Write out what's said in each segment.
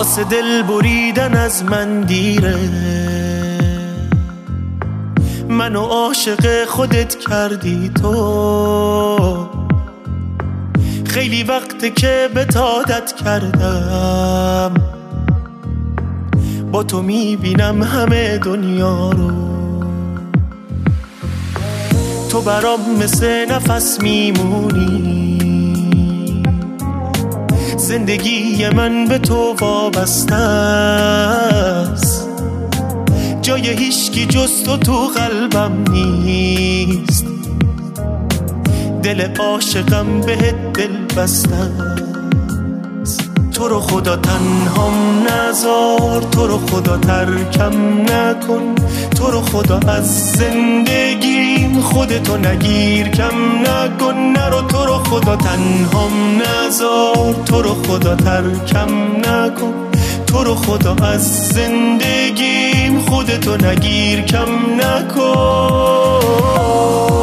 واسه دل بریدن از من دیره. منو عاشق خودت کردی تو، خیلی وقته که بهت عادت کردم. با تو میبینم همه دنیا رو، تو برام مثل نفس میمونی. زندگی من به تو وابسته است، جای هیچکی جز تو قلبم نیست. دل عاشقم بهت دل بسته است. تو رو خدا تنهام نذار، تو رو خدا ترکم نکن، تو رو خدا از زندگیم خودتو نگیر کم نکن. نرو تو رو خدا تنهام نذار، تو رو خدا ترکم نکن، تو رو خدا از زندگیم خودتو نگیر کم نکن.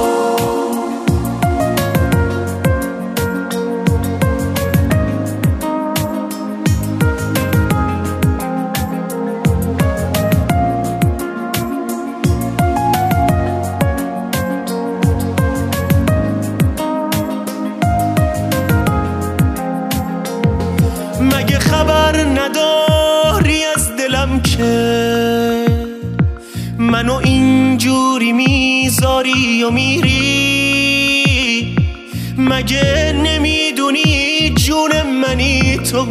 مگه خبر نداری از دلم که منو اینجوری میذاری و میری؟ مگه نمیدونی جون منی تو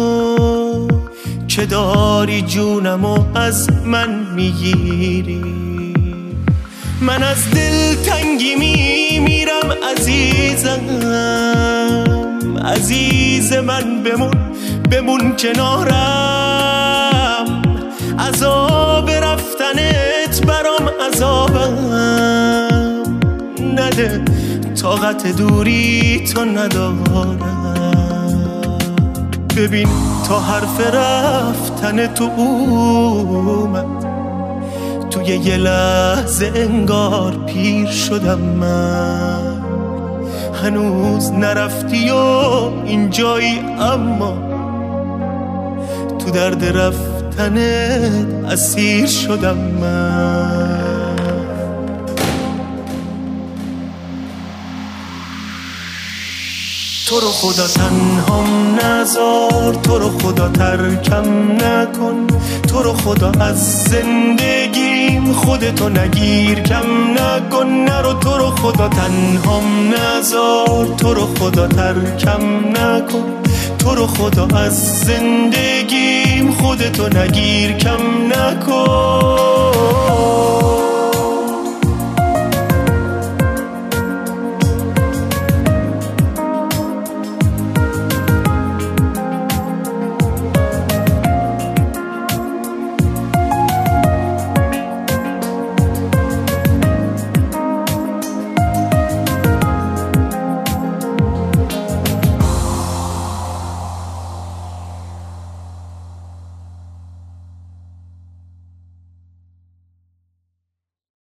که داری جونمو از من میگیری؟ من از دل تنگی میمیرم عزیزم، عزیز من بمون کنارم. عذاب رفتنت برام عذابم نده، طاقت دوری تو ندارم. ببین تا حرف رفتن تو اومد، توی یه لحظه انگار پیر شدم من. هنوز نرفتی و اینجایی، اما تو درد رفتنت اسیر شدم من. تو رو خدا تنهام نذار، تو رو خدا ترکم نکن، تو رو خدا از زندگیم خودتو نگیر کم نکن. نرو تو رو خدا تنهام نذار، تو رو خدا ترکم نکن، تو رو خدا از زندگیم خودتو نگیر کم نکن.